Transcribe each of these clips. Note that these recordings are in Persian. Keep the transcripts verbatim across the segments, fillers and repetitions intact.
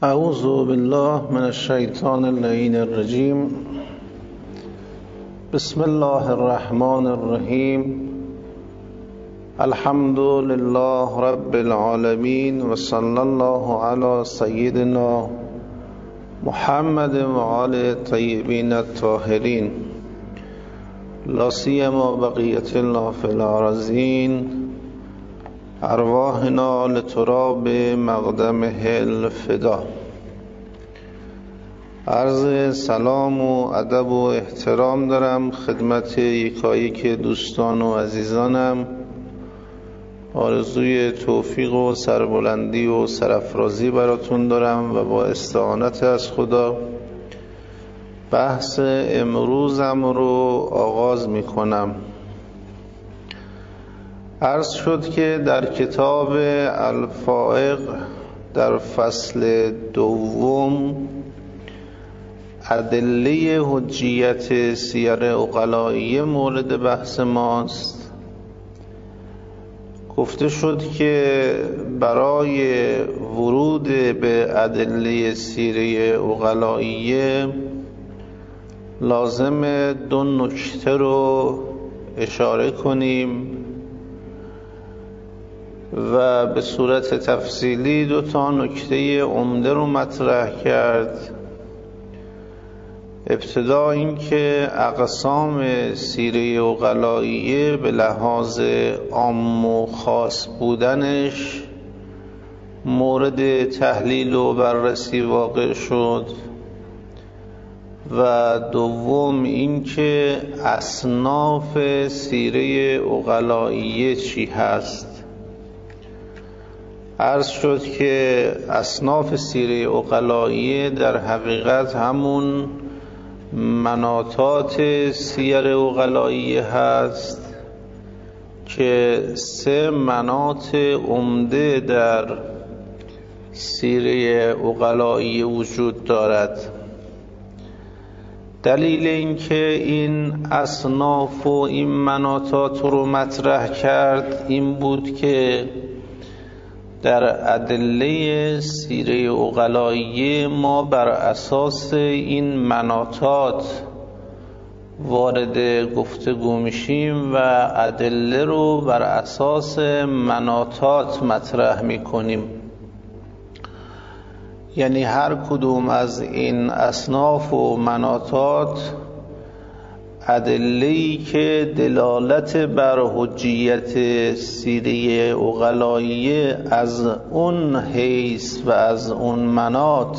اعوذ بالله من الشیطان اللعین الرجیم. بسم الله الرحمن الرحیم. الحمد لله رب العالمین و صلی الله علی سیدنا محمد و آل الطیبین الطاهرین، لا سیما بقیة الله فی الارضین. ارواحنا لتراب مقدمه الفدا. عرض سلام و ادب و احترام دارم خدمت یکایک دوستان و عزیزانم. آرزوی توفیق و سربلندی و سرافرازی براتون دارم و با استعانت از خدا بحث امروزم رو آغاز می کنم. عرض شد که در کتاب الفائق در فصل دوم ادله حجیت سیر عقلائیه مورد بحث ماست. گفته شد که برای ورود به ادله سیره عقلائیه لازم دو نکته رو اشاره کنیم و به صورت تفصیلی دو تا نکته عمده رو مطرح کرد. ابتدا این که اقسام سیره عقلائیه به لحاظ عام و خاص بودنش مورد تحلیل و بررسی واقع شد و دوم این که اصناف سیره عقلائیه چی هست. عرض شد که اصناف سیره عقلائیه در حقیقت همون مناطات سیر عقلائیه هست که سه مناط عمده در سیره عقلائیه وجود دارد. دلیل اینکه این اصناف و این مناطات رو مطرح کرد این بود که در ادله سیره عقلائیه ما بر اساس این مناطات وارد گفتگو میشیم و ادله رو بر اساس مناطات مطرح میکنیم. یعنی هر کدوم از این اصناف و مناطات ادله‌ای که دلالت بر حجیت سیره عقلائیه از اون حیث و از اون مناط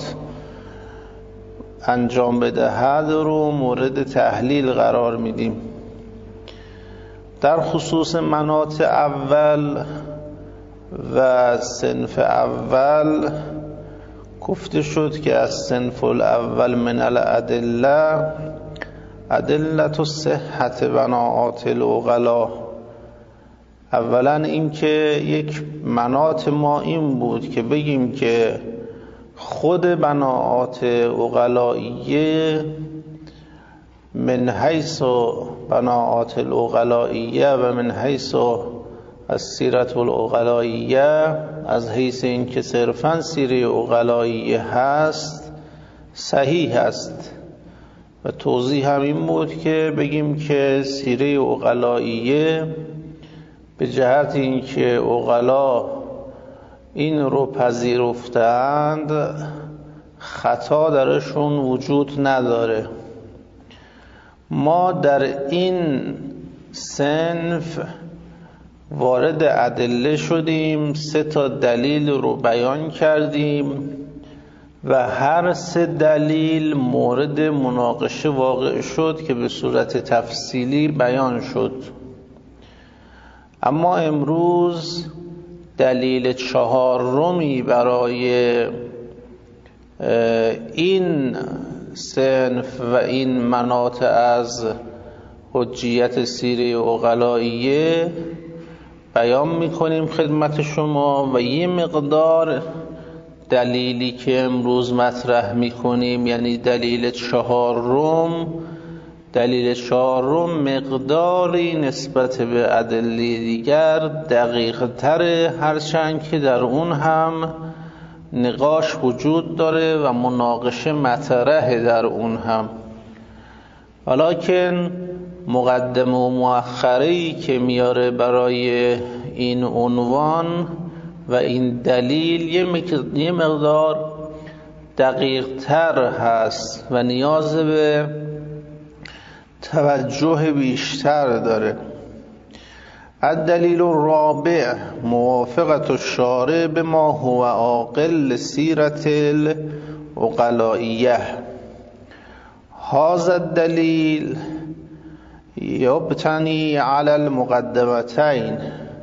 انجام بدهد رو مورد تحلیل قرار میدیم. در خصوص مناط اول و صنف اول گفته شد که از صنف الاول من الادله ادلت صحت بناءات العقلا. اولا این که یک مناط ما این بود که بگیم که خود بناءات عقلائیه من حیث بناءات العقلائیه و من حیث السیرة العقلائیه، از حیث این که صرفاً سیره عقلائیه هست صحیح است. و توضیح همین بود که بگیم که سیره عقلائیه به جهت اینکه عقلا این رو پذیرفتند خطا درشون وجود نداره. ما در این صنف وارد ادله شدیم، سه تا دلیل رو بیان کردیم و هر سه دلیل مورد مناقشه واقع شد که به صورت تفصیلی بیان شد. اما امروز دلیل چهارمی برای این صنف و این مناط از حجیت سیره عقلائیه بیان میکنیم خدمت شما و یه مقدار دلیلی که امروز مطرح میکنیم یعنی دلیل چهارم دلیل چهارم مقداری نسبت به ادله دیگر دقیق تره، هرچند که در اون هم نقاش وجود داره و مناقشه مطرحه در اون هم، ولیکن مقدمه و مؤخره‌ای که میاره برای این عنوان و این دلیل یه مقدار دقیق تر هست و نیاز به توجه بیشتر داره. الدلیل الرابع موافقت الشارع بما هو عاقل سیرت العقلائیه. هذا الدلیل یبتنی علی المقدمتین.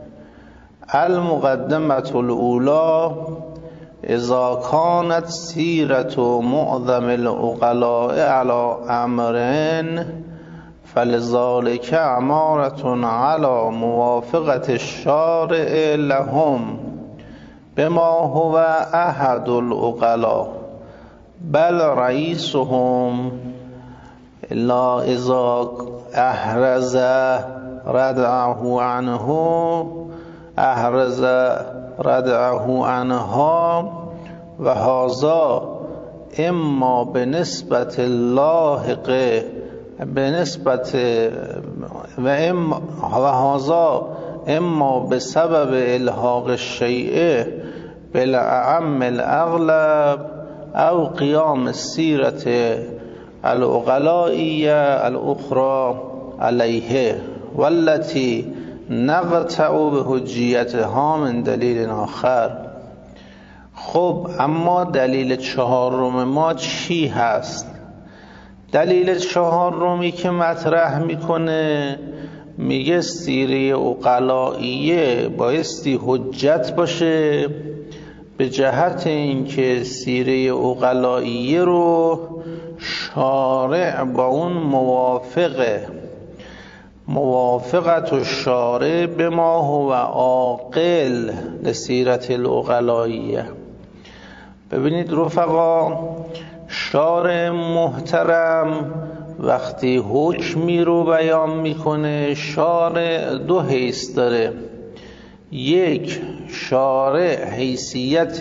المقدمة الأولى اذا كانت سیرت معظم العقلاء على امرین فلذلك امارة على موافقة الشارع لهم بما هو احد العقلاء بل رئیسهم لا اذا احرز ردعه عنه احرز ردعه عنها و هذا اما به نسبت لاحق به نسبت و اما و هذا اما به سبب الحاق الشیء بالاعم الاغلب او قیام السیرت العقلائیه الاخرى علیه والتي نقطع به حجیتها من دلیل آخر. خب اما دلیل چهارم ما چی هست؟ دلیل چهارمی که مطرح میکنه میگه سیره عقلائیه بایستی حجت باشه به جهت اینکه سیره عقلائیه رو شارع با اون موافقه. موافقت الشارع بما هو عاقل لسیرت العقلائیه. ببینید رفقا، شارع محترم وقتی حکمی رو بیان میکنه، شارع دو حیث داره. یک، شارع حیثیت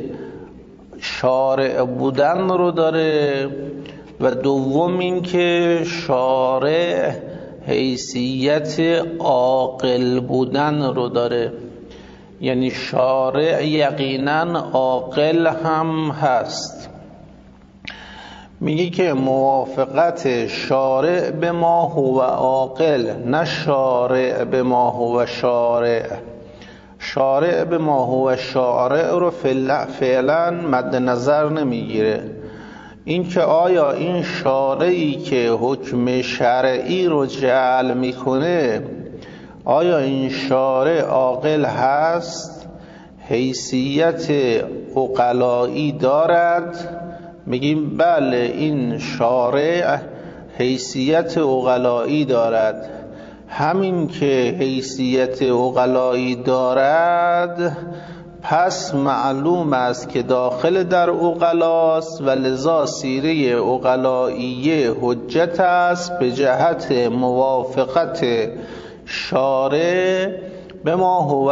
شارع بودن رو داره و دوم این که شارع حیثیت عاقل بودن رو داره، یعنی شارع یقینا عاقل هم هست. میگه که موافقت شارع به ما هو عاقل، نه شارع به ما هو شارع. شارع به ما هو شارع رو فعلا مد نظر نمیگیره. این که آیا این شارعی که حکم شرعی رو جعل میکنه، آیا این شارع عاقل هست، حیثیت عقلایی دارد؟ میگیم بله، این شارع حیثیت عقلایی دارد. همین که حیثیت عقلایی دارد پس معلوم است که داخل در عقلاست و لذا سیره عقلائیه حجت است به جهت موافقت شارع به ما هو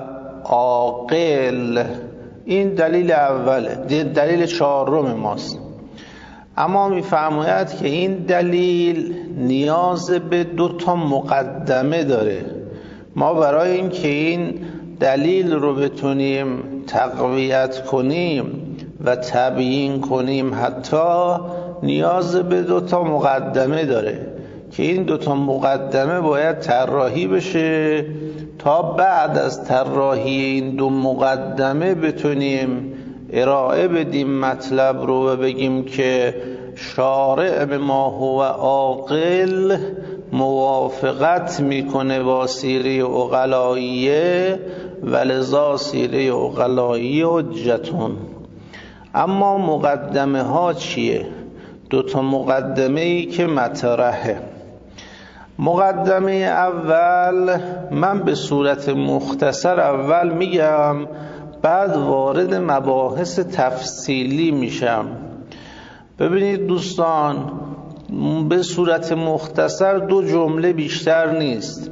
عاقل. این دلیل اوله، دلیل چهارم ماست. اما میفرماید که این دلیل نیاز به دو تا مقدمه داره. ما برای اینکه این دلیل رو بتونیم تقویت کنیم و تبیین کنیم حتی نیاز به دو تا مقدمه داره که این دو تا مقدمه باید طراحی بشه تا بعد از طراحی این دو مقدمه بتونیم ارائه بدیم مطلب رو و بگیم که شارع به ما هو عاقل موافقت میکنه با سیره عقلائیه و لذا سیره عقلائیه حجتون. اما مقدمه ها چیه؟ دو تا مقدمه ای که مطرحه. مقدمه اول من به صورت مختصر اول میگم، بعد وارد مباحث تفصیلی میشم. ببینید دوستان، به صورت مختصر دو جمله بیشتر نیست.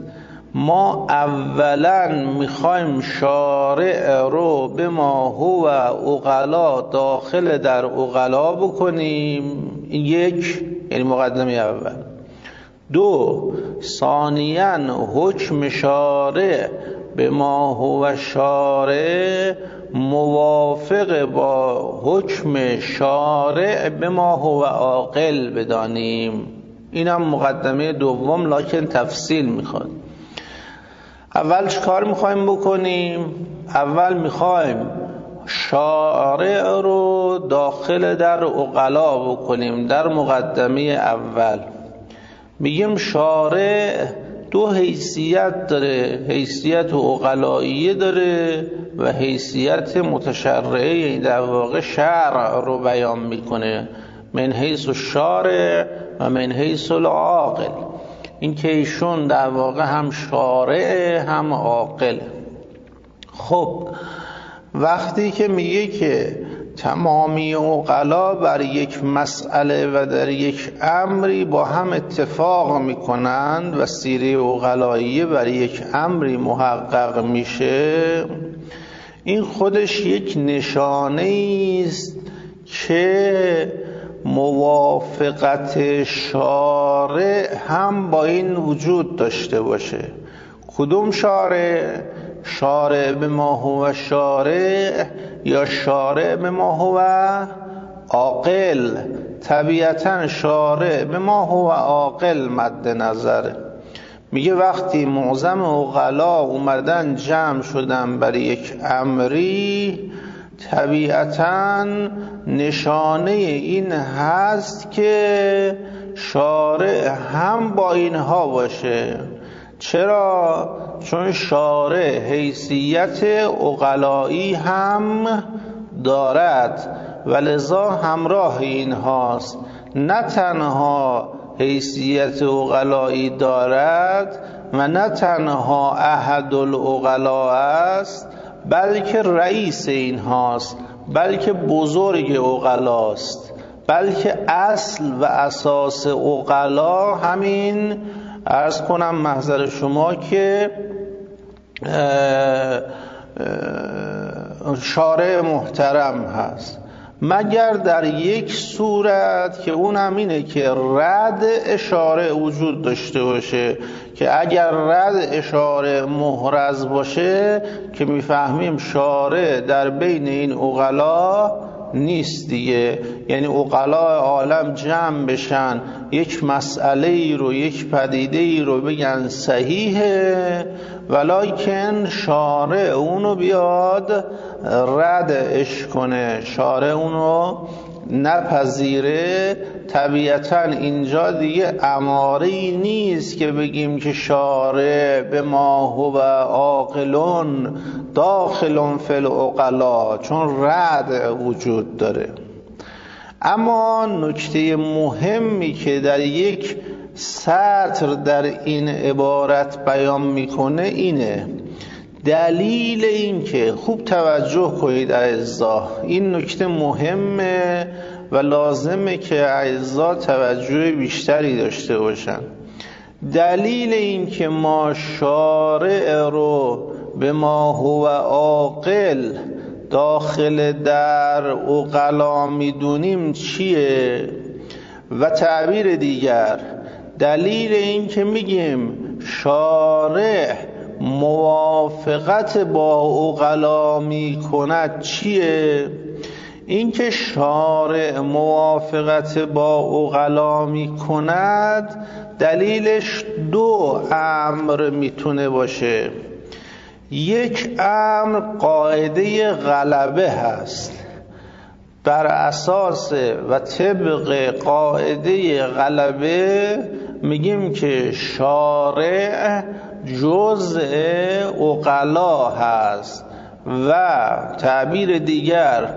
ما اولا میخوایم شارع رو به ما هو عقلا داخل در عقلا بکنیم. یک، یعنی مقدمه اول. دو، ثانیاً حکم شارع به ما هو شارع موافق با حکم شارع به ما هو عاقل بدانیم. اینم مقدمه دوم، لکن تفصیل میخواد. اول چه کار میخوایم بکنیم؟ اول میخوایم شارع رو داخل در عقلا بکنیم. در مقدمه اول میگیم شارع دو حیثیت داره، حیثیت عقلائیه داره و حیثیت متشرعه، یعنی در واقع شرع رو بیان میکنه، من حیث الشارع و من حیث العاقل. این که ایشون در واقع هم شارع هم عاقل. خب وقتی که میگه که تمامی عقلا بر یک مسئله و در یک امری با هم اتفاق میکنند و سیره عقلاییه بر یک امری محقق میشه، این خودش یک نشانه است که موافقت شارع هم با این وجود داشته باشه. کدوم شارع؟ شارع به ما هو شارع یا شارع به ما هو عاقل؟ طبیعتا شارع به ما هو عاقل مد نظره. میگه وقتی معظم عقلا اومدن جمع شدن برای یک امری، طبیعتا نشانه این هست که شارع هم با اینها باشه. چرا؟ چون شارع حیثیت عقلایی هم دارد و لذا همراه اینهاست. نه تنها حیثیت عقلایی دارد و نه تنها احد العقلا است، بلکه رئیس اینهاست، بلکه بزرگ عقلاست، بلکه اصل و اساس عقلا همین عرض کنم محضر شما که شارع محترم هست، مگر در یک صورت که اون هم اینه که رد اشاره وجود داشته باشه، که اگر رد اشاره محرز باشه که میفهمیم شارع در بین این عقلا نیست دیگه. یعنی عقلا عالم جمع بشن یک مسئله ای رو، یک پدیده ای رو بگن صحیحه، ولیکن شارع اونو بیاد ردش کنه، شارع اونو نپذیره. طبیعتا اینجا دیگه اماره‌ای نیست که بگیم که شارع به ما هو عاقلون داخلون فی العقلا، چون رد وجود داره. اما نکته مهمی که در یک سطر در این عبارت بیان میکنه اینه، دلیل این که خوب توجه کنید اعزا، این نکته مهمه و لازمه که اعزا توجه بیشتری داشته باشن. دلیل این که ما شارع رو به ما هو عاقل داخل در عقلا میدونیم چیه؟ و تعبیر دیگر، دلیل این که میگیم شارع موافقت با عقلا میکند چیه؟ این که شارع موافقت با عقلا میکند دلیلش دو امر میتونه باشه. یک امر قاعده غلبه هست، بر اساس و طبق قاعده غلبه میگیم که شارع جزء عقلا هست و تعبیر دیگر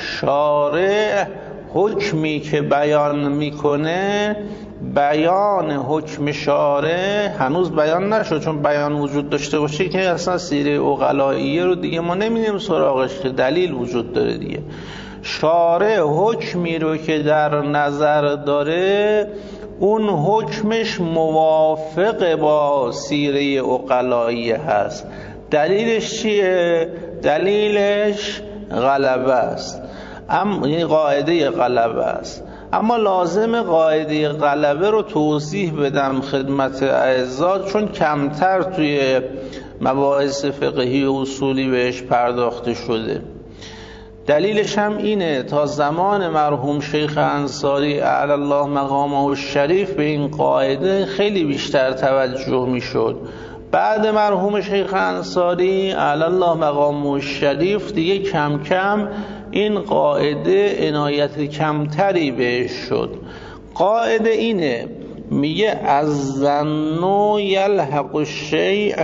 شارع حکمی که بیان میکنه، بیان حکم شارع هنوز بیان نشد، چون بیان وجود داشته باشه که اصلا سیره عقلائیه رو دیگه ما نمیدیم سراغش، که دلیل وجود داره دیگه. شارع حکمی رو که در نظر داره اون حکمش موافق با سیره عقلایی هست. دلیلش چیه؟ دلیلش غلبه است، اما یعنی قاعده غلبه است. اما لازم قاعده غلبه رو توضیح بدم خدمت اعزا، چون کمتر توی مباحث فقهی و اصولی بهش پرداخته شده. دلیلش هم اینه، تا زمان مرحوم شیخ انصاری اعلی الله مقامه الشریف به این قاعده خیلی بیشتر توجه می شد. بعد مرحوم شیخ انصاری اعلی الله مقامه الشریف دیگه کم کم این قاعده عنایت کمتری بهش شد. قاعده اینه، میگه از ظن یلحق الشیء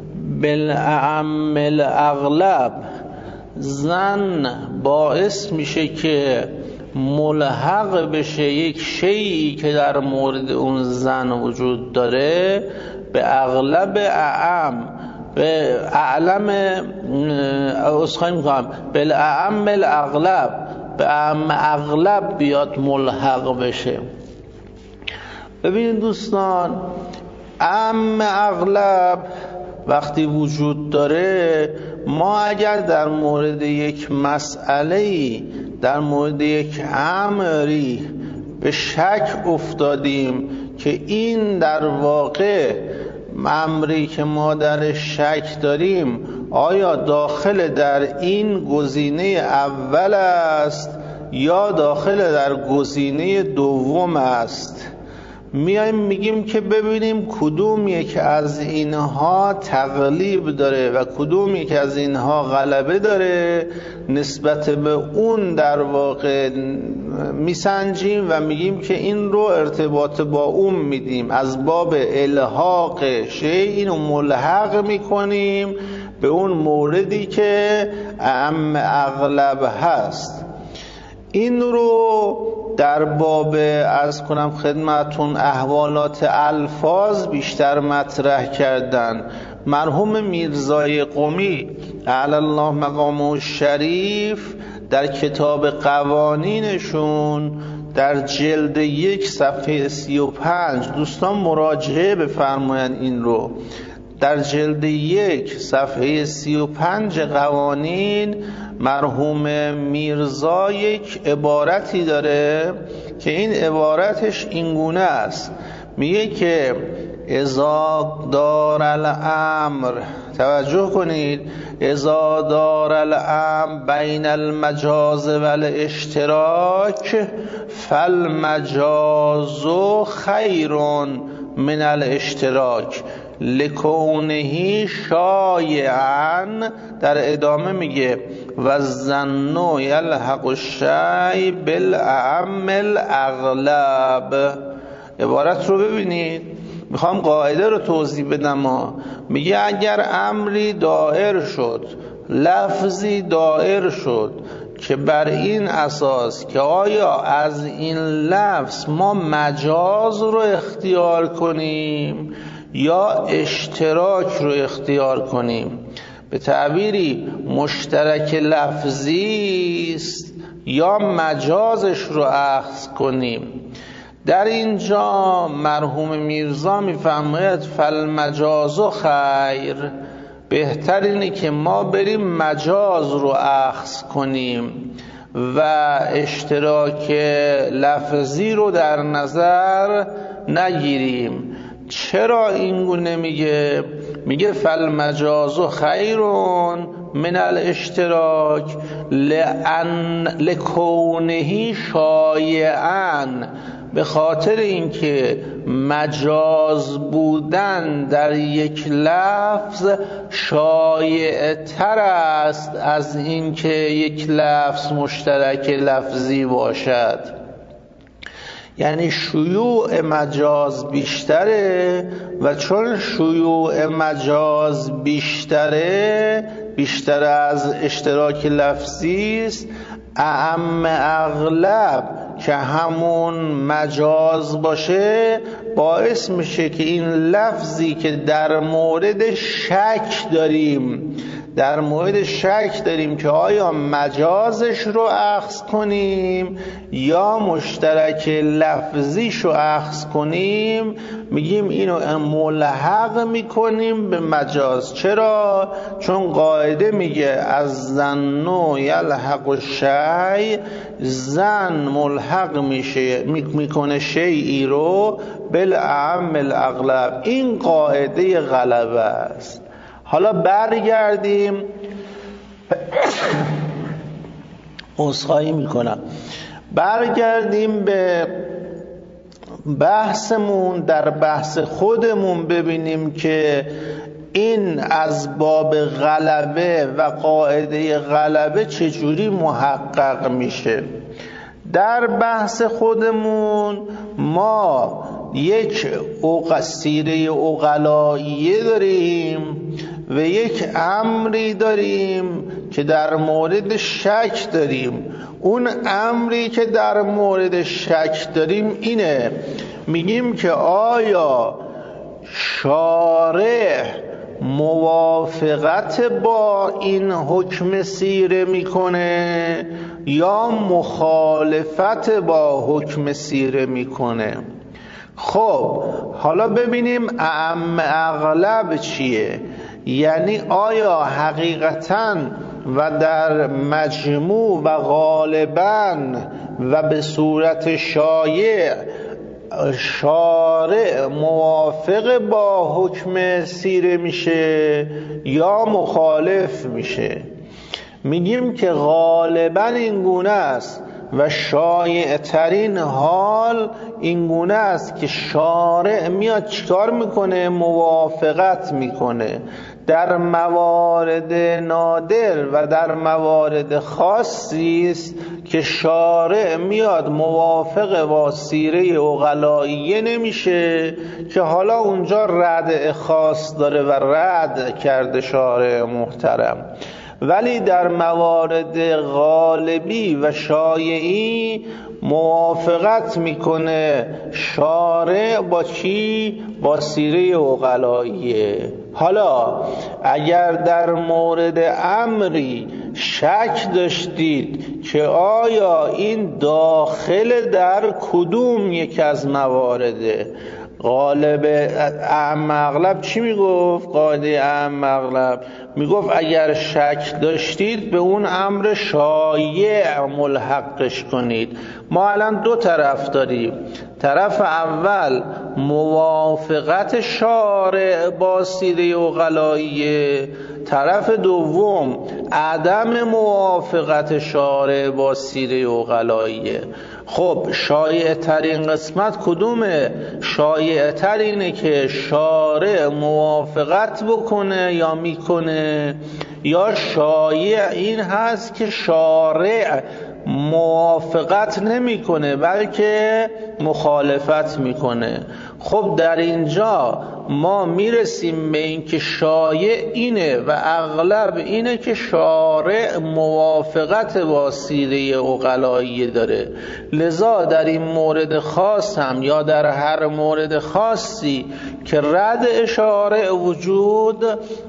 بالاعم الاغلب. ظن باعث میشه که ملحق بشه یک شیئی که در مورد اون ظن وجود داره به اغلب اعم، به اعلم اسخای میکنم به اعم الاغلب، به اعم اغلب بیاد ملحق بشه. ببینید دوستان، اعم اغلب وقتی وجود داره، ما اگر در مورد یک مسئله‌ای، در مورد یک امری به شک افتادیم که این در واقع امری که ما در شک داریم آیا داخل در این گزینه اول است یا داخل در گزینه دوم است، میایم میگیم که ببینیم کدوم یک از اینها تغلیب داره و کدوم یک از اینها غلبه داره، نسبت به اون در واقع میسنجیم و میگیم که این رو ارتباط با اون میدیم، از باب الحاق شیء اینو ملحق میکنیم به اون موردی که اعم اغلب هست. این رو در باب از کنم خدمتون احوالات الفاظ بیشتر مطرح کردن. مرحوم میرزای قمی اعلی الله مقامه الشریف در کتاب قوانینشون در جلد یک صفحه سی و پنج، دوستان مراجعه بفرمایند این رو، در جلد یک صفحه سی و پنج قوانین مرحوم میرزا یک عبارتی داره که این عبارتش اینگونه است، میگه که اذا دار الامر، توجه کنید، اذا دار الامر بین المجاز و الاشتراک فالمجاز خیر من الاشتراک لکونه شایعا. در ادامه میگه و الظن یلحق الشیء بالاعم الاغلب. عبارت رو ببینید، میخوام قاعده رو توضیح بدم. میگه اگر امری دائر شد، لفظی دائر شد که بر این اساس که آیا از این لفظ ما مجاز رو اختیار کنیم یا اشتراک رو اختیار کنیم، به تعبیری مشترک لفظی است یا مجازش رو اخذ کنیم. در اینجا مرحوم میرزا میفرماید فالمجاز خیر، بهتر اینه که ما بریم مجاز رو اخذ کنیم و اشتراک لفظی رو در نظر نگیریم. چرا اینگونه میگه؟ میگه فالمجاز خیرون من الاشتراک لان لکونه شایعا، به خاطر اینکه مجاز بودن در یک لفظ شایع تر است از اینکه یک لفظ مشترک لفظی باشد. یعنی شیوع مجاز بیشتره و چون شیوع مجاز بیشتره، بیشتر از اشتراک لفظی است، اعم اغلب که همون مجاز باشه باعث میشه که این لفظی که در مورد شک داریم، در مورد شک داریم که آیا مجازش رو اخذ کنیم یا مشترک لفظیش رو اخذ کنیم، میگیم اینو ملحق میکنیم به مجاز. چرا؟ چون قاعده میگه از ظن یلحق الشیء، ظن ملحق میشه میکنه شیئی رو بالاعم الاغلب. این قاعده غلبه است. حالا برگردیم عذرخواهی میکنم برگردیم به بحثمون. در بحث خودمون ببینیم که این از باب غلبه و قاعده غلبه چجوری محقق میشه. در بحث خودمون ما یک سیره عقلائیه داریم و یک امری داریم که در مورد شک داریم. اون امری که در مورد شک داریم اینه، میگیم که آیا شارع موافقت با این حکم سیره میکنه یا مخالفت با حکم سیره میکنه. خب حالا ببینیم اعم اغلب چیه، یعنی آیا حقیقتاً و در مجموع و غالباً و به صورت شایع شارع موافق با حکم سیره میشه یا مخالف میشه. میگیم که غالباً این گونه است و شایع ترین حال این گونه است که شارع میاد چیکار میکنه؟ موافقت میکنه. در موارد نادر و در موارد خاصی است که شارع میاد موافق با سیره عقلائیه نمیشه که حالا اونجا ردع خاص داره و رد کرده شارع محترم. ولی در موارد غالبی و شایعی موافقت میکنه شارع با چی؟ با سیره عقلائیه. حالا اگر در مورد امری شک داشتید که آیا این داخل در کدوم یک از موارده، غالب اعم اغلب چی میگفت؟ قاعده اعم اغلب میگفت اگر شک داشتید به اون امر شایع ملحقش کنید. ما الان دو طرف داریم، طرف اول موافقت شارع با سیره عقلائیه، طرف دوم عدم موافقت شارع با سیره عقلائیه. خب شایع ترین قسمت کدومه؟ شایع تر اینه که شارع موافقت بکنه یا میکنه، یا شایع این هست که شارع موافقت نمیکنه بلکه مخالفت میکنه. خب در اینجا ما میرسیم به این که شایع اینه و اغلب اینه که شارع موافقت با سیره عقلائیه داره. لذا در این مورد خاص هم یا در هر مورد خاصی که رد شارع وجود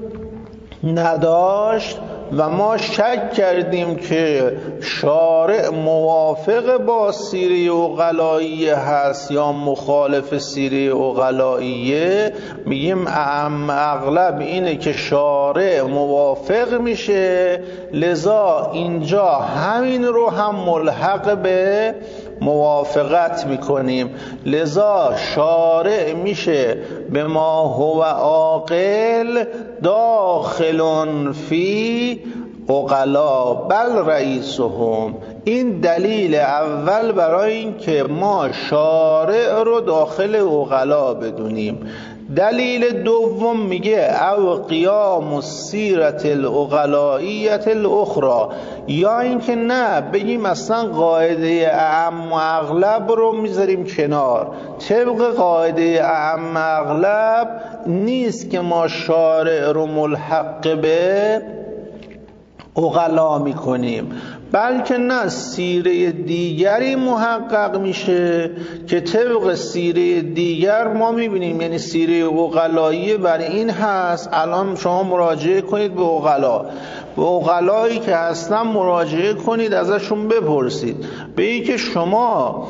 نداشت و ما شک کردیم که شارع موافق با سیره عقلائیه هست یا مخالف سیره عقلائیه، میگیم اعم اغلب اینه که شارع موافق میشه، لذا اینجا همین رو هم ملحق به موافقت میکنیم. لذا شارع میشه به ما هو عاقل داخلون فی عقلا بل رئیسهم. این دلیل اول برای این که ما شارع رو داخل عقلا بدونیم. دلیل دوم میگه او قیام السیرة العقلائیة الاخرى، یا اینکه نه بگیم اصلا قاعده اعم و اغلب رو میذاریم کنار، طبق قاعده اعم و اغلب نیست که ما شارع رو ملحق به عقلا میکنیم، بلکه نه، سیره دیگری محقق میشه که طبق سیره دیگر ما میبینیم، یعنی سیره عقلایی بر این هست. الان شما مراجعه کنید به عقلا، به عقلایی که هستن مراجعه کنید، ازشون بپرسید، بگید که شما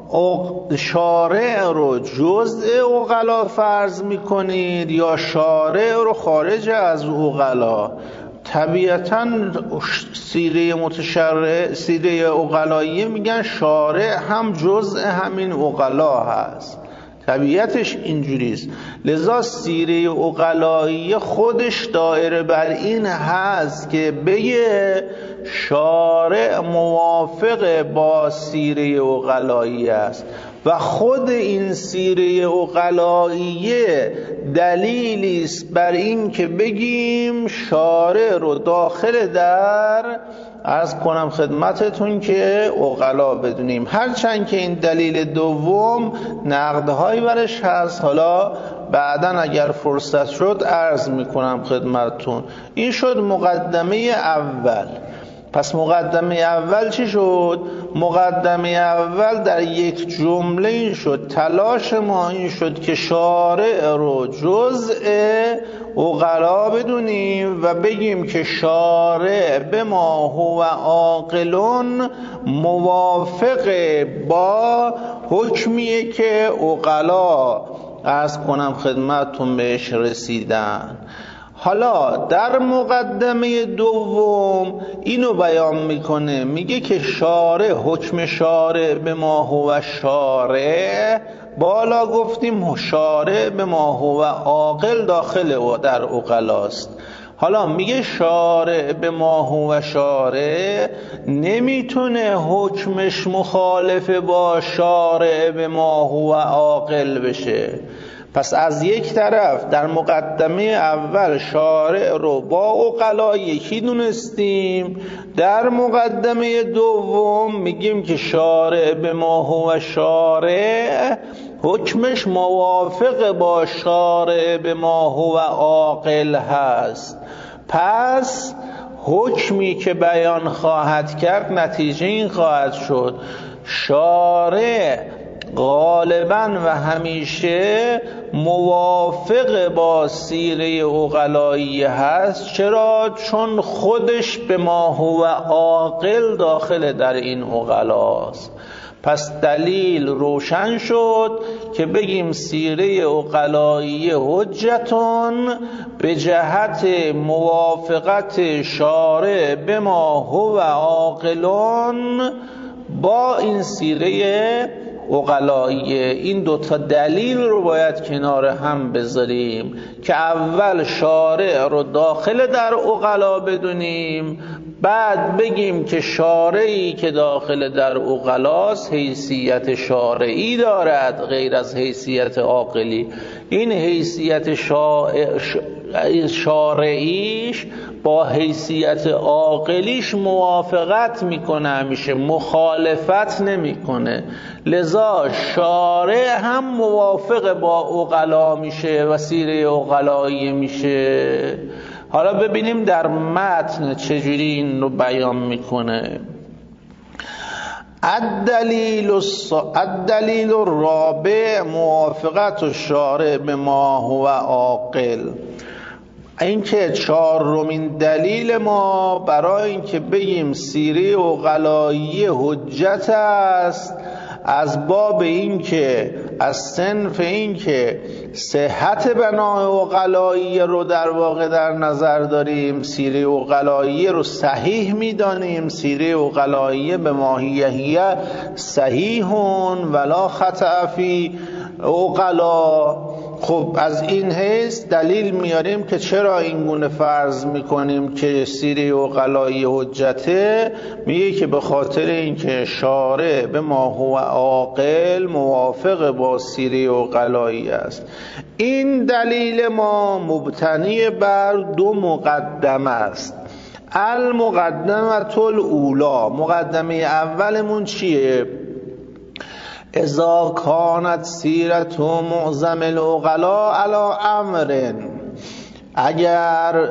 شارع رو جزء عقلا فرض میکنید یا شارع رو خارج از عقلا. طبیعتاً سیره متشرع، سیره عقلایی میگن شارع هم جزء همین عقلا هست، طبیعتش اینجوریست. لذا سیره عقلایی خودش دایره بر این هست که بگه شارع موافق با سیره عقلایی است و خود این سیره عقلایی دلیلی است بر این که بگیم شارع رو داخل در، عرض کنم خدمتتون که عقلا بدونیم. هرچند که این دلیل دوم نقدهایی برش هست، حالا بعداً اگر فرصت شد عرض میکنم خدمتتون. این شد مقدمه اول. پس مقدمه اول چی شد؟ مقدمه اول در یک جمله این شد، تلاش ما این شد که شارع رو جزء عقلا بدونیم و بگیم که شارع به ما هو عاقلون موافق با حکمیه که عقلا عرض کنم خدمتتون بهش رسیدن. حالا در مقدمه دوم اینو بیان میکنه، میگه که شارع، حکم شارع به ما هو شارع، بالا گفتیم شارع به ما هو عاقل داخل و در عقلاست. حالا میگه شارع به ما هو شارع نمیتونه حکمش مخالف با شارع به ما هو عاقل بشه. پس از یک طرف در مقدمه اول شارع رو با عقلا یکی دونستیم، در مقدمه دوم میگیم که شارع به ما هو شارع حکمش موافق با شارع به ما هو عاقل هست. پس حکمی که بیان خواهد کرد نتیجه این خواهد شد شارع غالباً و همیشه موافق با سیره عقلایی هست. چرا؟ چون خودش به ما هو عاقل داخل در این عقلاست. پس دلیل روشن شد که بگیم سیره عقلایی حجتون به جهت موافقت شارع به ما هو عاقلون با این سیره عقلایی. این دوتا دلیل رو باید کنار هم بذاریم که اول شارع رو داخل در عقلا بدونیم، بعد بگیم که شارعی که داخل در عقلاست حیثیت شارعی دارد غیر از حیثیت عاقلی. این حیثیت شارعیش با حیثیت عاقلیش موافقت میکنه، همیشه مخالفت نمیکنه. لذا شارع هم موافق با عقلا میشه و سیره عقلایی میشه. حالا ببینیم در متن چجوری این رو بیان میکنه. الدلیل الص... الدلیل الرابع موافقت الشارع به ما هو عاقل. اینکه چهارمین دلیل ما برای اینکه بگیم سیره عقلایی حجت است، از باب اینکه از صنف اینکه صحت بنای عقلایی رو در واقع در نظر داریم، سیره عقلایی رو صحیح میدانیم. سیره عقلایی به ماهیه صحیحون ولا خطأ فی عقلا. خب از این حیث دلیل میاریم که چرا این گونه فرض میکنیم که سیره عقلایی حجته. میگه که به خاطر اینکه شارع به ما هو عاقل موافق با سیره عقلایی است. این دلیل ما مبتنی بر دو مقدمه است. المقدمه الاولی، مقدمه اولمون چیه؟ اذا کانت سیرت معظم العقلا علی امر، اگر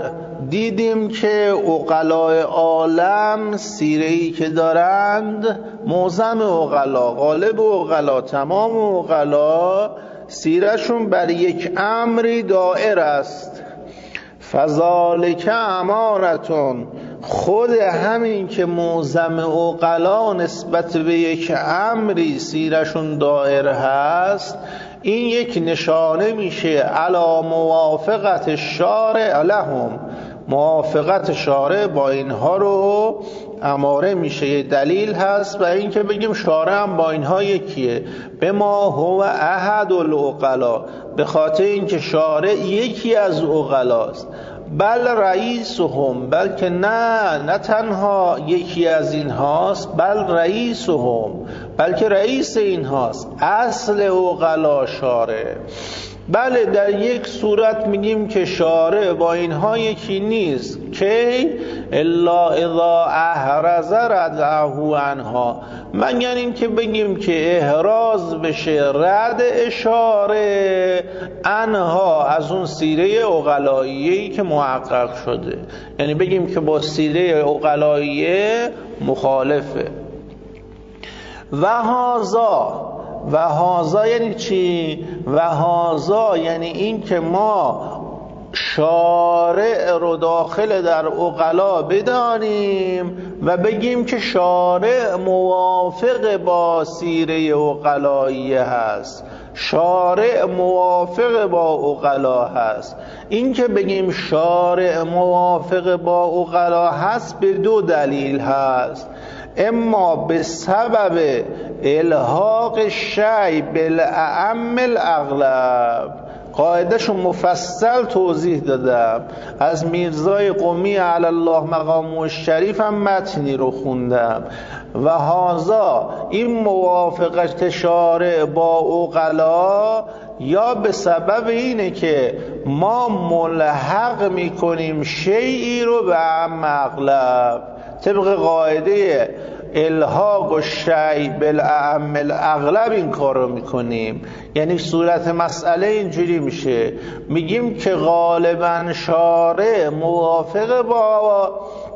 دیدیم که عقلای عالم سیره‌ای که دارند، معظم عقلا، غالب عقلا، تمام عقلا سیرهشون بر یک امری دائر است. فذالک امارتون، خود همین که معظم عقلا نسبت به یک امری سیرهشون دائر هست، این یک نشانه میشه علی موافقت الشارع لهم، موافقت شارع با اینها رو اماره میشه، یه دلیل هست و این که بگیم شارع هم با اینها یکیه. به ما هو احد العقلا، به خاطر اینکه شارع یکی از عقلاست. بل رئیسهم، بلکه نه نه تنها یکی از اینهاست، بل رئیسهم، بلکه رئیس اینهاست، اصل عقلا شارع. بله در یک صورت میگیم که شارع با اینها یکی نیست، که الا اذا احرز ردعه عنها، مگر این که بگیم که احراز بشه رد اشاره عنها از اون سیره عقلاییه‌ای که محقق شده، یعنی بگیم که با سیره عقلاییه مخالفه. و هازا، و هازا یعنی چی؟ و هازا یعنی این که ما شارع رو داخل در عقلا بدانیم و بگیم که شارع موافق با سیره عقلاییه هست، شارع موافق با عقلا هست. این که بگیم شارع موافق با عقلا هست به دو دلیل هست، اما به سبب الحاق شیء بالاعم الاغلب، قاعدهشو مفصل توضیح دادم، از میرزای قمی علی الله مقامه الشریف هم متنی رو خوندم. و هازا این موافقت شارع با عقلا یا به سبب اینه که ما ملحق میکنیم شیئی رو به اعم اغلب، طبق قاعده الحاق و شیء بالاعم الاغلب این کار رو میکنیم. یعنی صورت مسئله اینجوری میشه، میگیم که غالبا شارع موافق با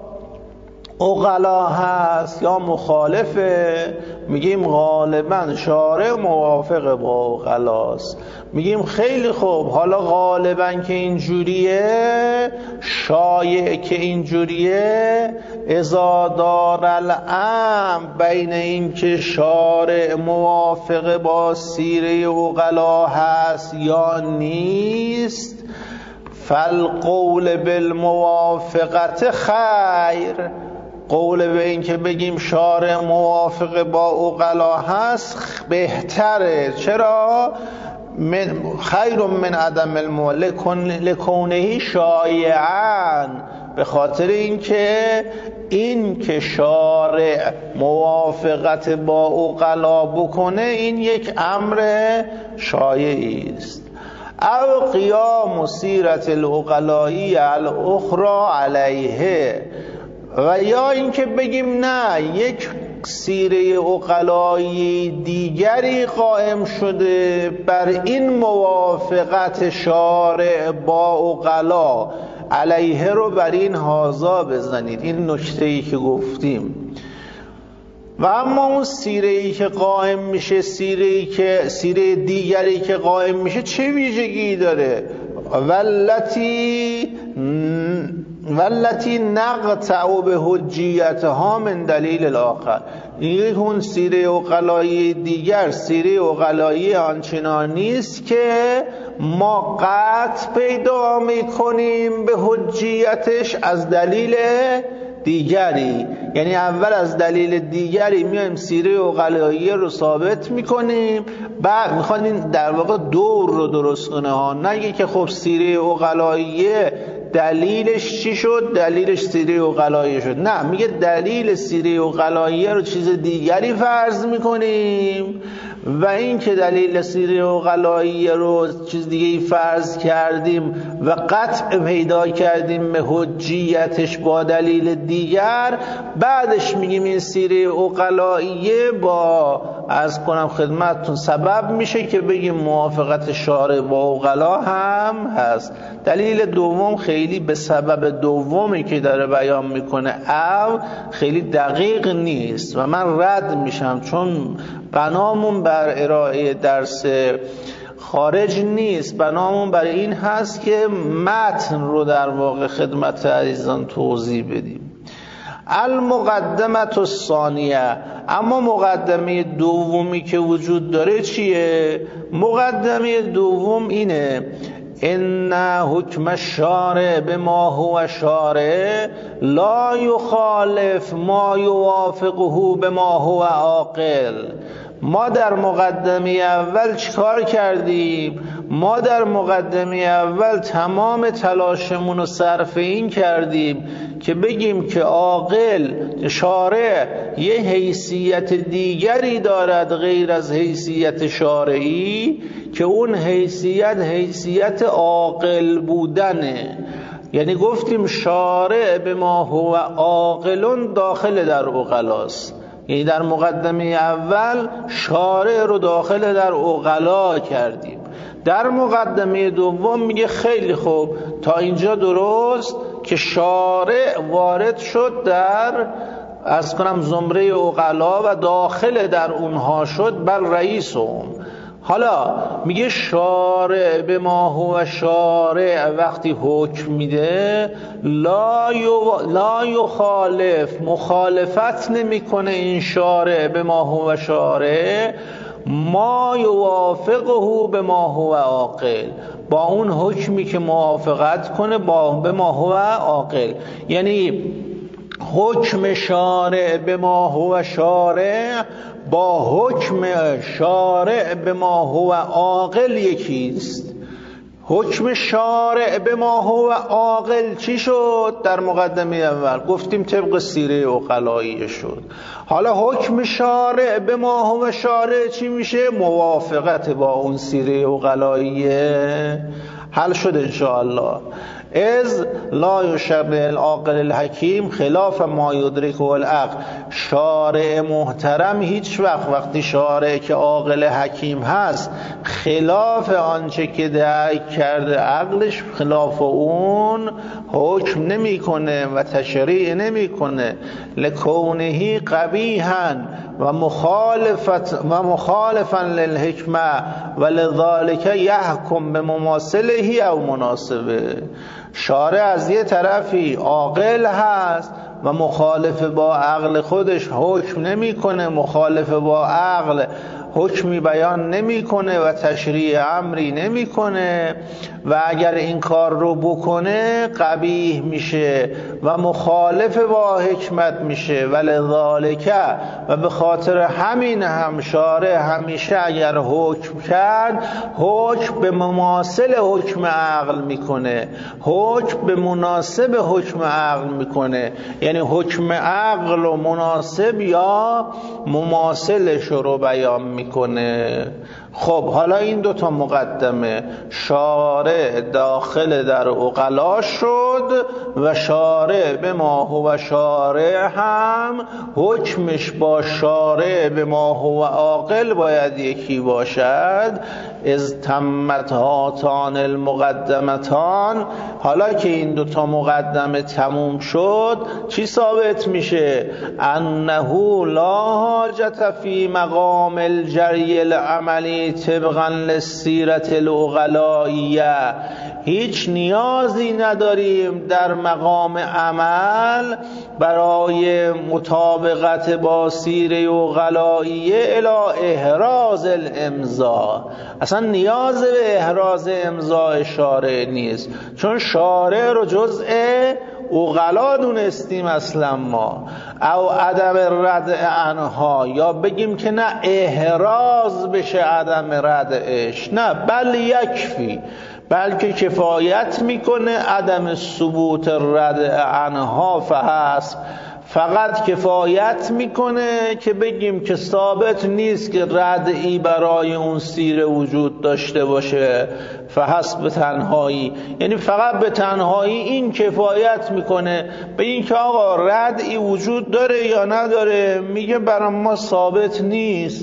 عقلا هست یا مخالفه، میگیم غالبا شارع موافق با عقلاست. میگیم خیلی خوب، حالا غالبا که اینجوریه، شایع که اینجوریه، اذا دار الامر بین این که شارع موافق با سیره عقلا هست یا نیست، فالقول بالموافقت خیر، قول به این که بگیم شارع موافق با عقلا هست بهتره. چرا؟ من خیر من عدم الموافقه لکونه شایعا، به خاطر اینکه این که شارع موافقت با عقلا بکنه این یک امر شایعی است. او قیام سیرت العقلایی الاخرى علیه، و یا اینکه بگیم نه یک سیره عقلایی دیگری قائم شده بر این موافقت شارع با عقلا، علیه رو بر این هازا بزنید، این نکته‌ای که گفتیم. و اما اون سیره‌ای که قائم میشه، سیره‌ای که سیره دیگری که قائم میشه چه ویژگی داره؟ والتی والتی نقطع به حجیتها من دلیل الاخر، این اون سیره عقلایی دیگر سیره عقلایی آنچنان نیست که ما قطع پیدا میکنیم به حجیتش از دلیل دیگری. یعنی اول از دلیل دیگری میایم سیره عقلایی رو ثابت میکنیم، بعد میخوان این در واقع دور رو درست کنه ها، نگه که خب سیره عقلایی دلیلش چی شد، دلیلش سیره عقلایی شد، نه، میگه دلیل سیره عقلایی رو چیز دیگری فرض میکنیم و این که دلیل سیره عقلایی رو چیز دیگری فرض کردیم و قطع پیدا کردیم به حجیتش با دلیل دیگر، بعدش میگیم این سیره عقلایی با عرض کنم خدمتتون سبب میشه که بگیم موافقت شارع با عقلا هم هست. دلیل دوم خیلی به سبب دومی که داره بیان میکنه او خیلی دقیق نیست و من رد میشم، چون بنامون بر ارائه درس خارج نیست، بنامون بر این هست که متن رو در واقع خدمت عزیزان توضیح بدیم. المقدمه الثانیه، اما مقدمه دومی که وجود داره چیه؟ مقدمه دوم اینه: ان حکم الشارع بما هو شارع لا یخالف ما یوافقه بما هو عاقل. ما در مقدمه اول چیکار کردیم؟ ما در مقدمه اول تمام تلاشمون رو صرف این کردیم که بگیم که عاقل، شارع، یه حیثیت دیگری دارد غیر از حیثیت شارعی که اون حیثیت حیثیت عاقل بودنه. یعنی گفتیم شارع به ما هو عاقلون داخل در عقلاست، یعنی در مقدمه اول شارع رو داخل در عقلا کردیم. در مقدمه دوم میگه خیلی خوب، تا اینجا درست که شارع وارد شد در از کنم زمره عقلا و داخل در اونها شد بر رئیسهم. حالا میگه شارع به ما هو شارع وقتی حکم میده لا یو لا یخالف، مخالفت نمیکنه این شارع به ما هو شارع ما یوافقه به ما هو عاقل، با اون حکمی که موافقت کنه با به ما هو عاقل. یعنی حکم شارع به ما هو شارع با حکم شارع به ما هو عاقل یکیست. حکم شارع به ما هو عاقل چی شد؟ در مقدمه اول گفتیم طبق سیره عقلایی شد. حالا حکم شارع به ما هو شارع چی میشه؟ موافقت با اون سیره عقلایی. حل شد انشاءالله. از لا یشرع العاقل الحکیم خلاف ما یدرکه العقل. شارع محترم هیچ وقت وقتی شارع که عاقل حکیم هست خلاف آنچه که درک کرده عقلش، خلاف اون حکم نمیکنه و تشریع نمیکنه. لکونه قبیحا و مخالفت و مخالفا للحکمه ولذالک یحکم به مماثله او مناسبه. شارع از یه طرفی عاقل هست و مخالف با عقل خودش حکم نمیکنه، مخالف با عقل حکمی بیان نمیکنه و تشریع امری نمیکنه و اگر این کار رو بکنه قبیح میشه و مخالف با حکمت میشه. ولذالک، و به خاطر همین هم شارع همیشه اگر حکم کرد حکم به مماثل حکم عقل میکنه، حکم به مناسب حکم عقل میکنه، یعنی حکم عقل و مناسب یا مماثلش رو بیان میکنه. خب حالا این دوتا مقدمه، شارع داخل در عقلا شد و شارع به ما هو شارع هم حکمش با شارع به ما هو عاقل باید یکی باشد. از تمت هاتان المقدمتان، حالا که این دوتا مقدمه تموم شد چی ثابت میشه؟ انه لا حاجت فی مقام الجری العملی طبقا للسیرت العقلائیه. هیچ نیازی نداریم در مقام عمل برای مطابقت با سیره عقلائیه الی احراز الامضا. اصلا نیاز به احراز امضاء شارع نیست، چون شارع رو جزء عقلا دونستیم اصلا ما، او عدم رد عنها، یا بگیم که نه احراز بشه عدم ردش، نه بل یکفی، بلکه کفایت میکنه عدم ثبوت رد عنها فحسب. فقط کفایت میکنه که بگیم که ثابت نیست که ردعی برای اون سیره وجود داشته باشه، فحسب تنهایی، یعنی فقط به تنهایی این کفایت میکنه به این که آقا ردعی وجود داره یا نداره. میگه برای ما ثابت نیست،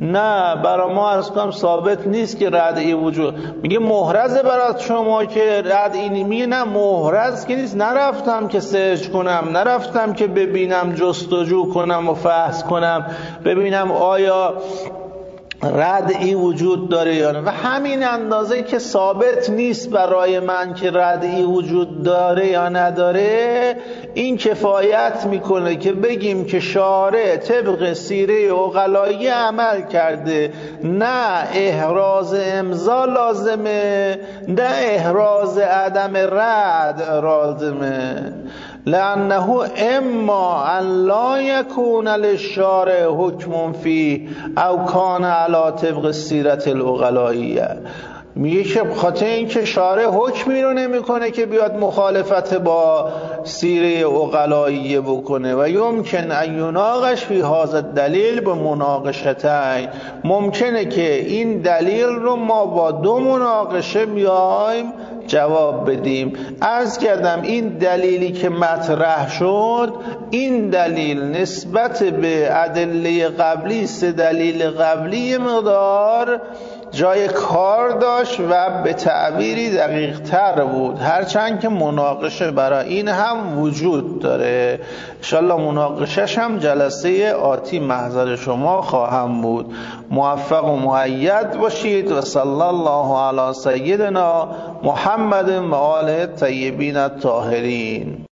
نه برای ما عرض کنم ثابت نیست که ردعی وجود. میگه محرز برات شما که ردعی، میگه نه محرز که نیست، نرفتم که سرچ کنم، نرفتم که ببینم جستجو کنم و فحص کنم ببینم آیا ردعی وجود داره یا نه. و همین اندازه که ثابت نیست برای من که ردعی وجود داره یا نداره، این کفایت میکنه که بگیم که شارع طبق سیره عقلایی عمل کرده. نه احراز امضا لازمه، نه احراز عدم رد لازمه. لأنه اما ان لا يكون للشارع حکم فی او کان علی طبق سیرت العقلائیه. میگه که بخاطر اینکه شارع حکمی رو نمیکنه که بیاد مخالفت با سیره عقلائیه بکنه و یمکن ان یناقش فی هذا الدلیل به مناقشتین، ممکنه که این دلیل رو ما با دو مناقشه بیایم جواب بدیم. عرض کردم این دلیلی که مطرح شد، این دلیل نسبت به ادله قبلی، سه دلیل قبلی مقدار جای کار داشت و به تعبیری دقیق تر بود، هرچند که مناقشه برای این هم وجود داره. انشالله مناقشش هم جلسه آتی محضر شما خواهم بود. موفق و مؤید باشید و صلی الله علی سیدنا محمد و آله الطیبین الطاهرین.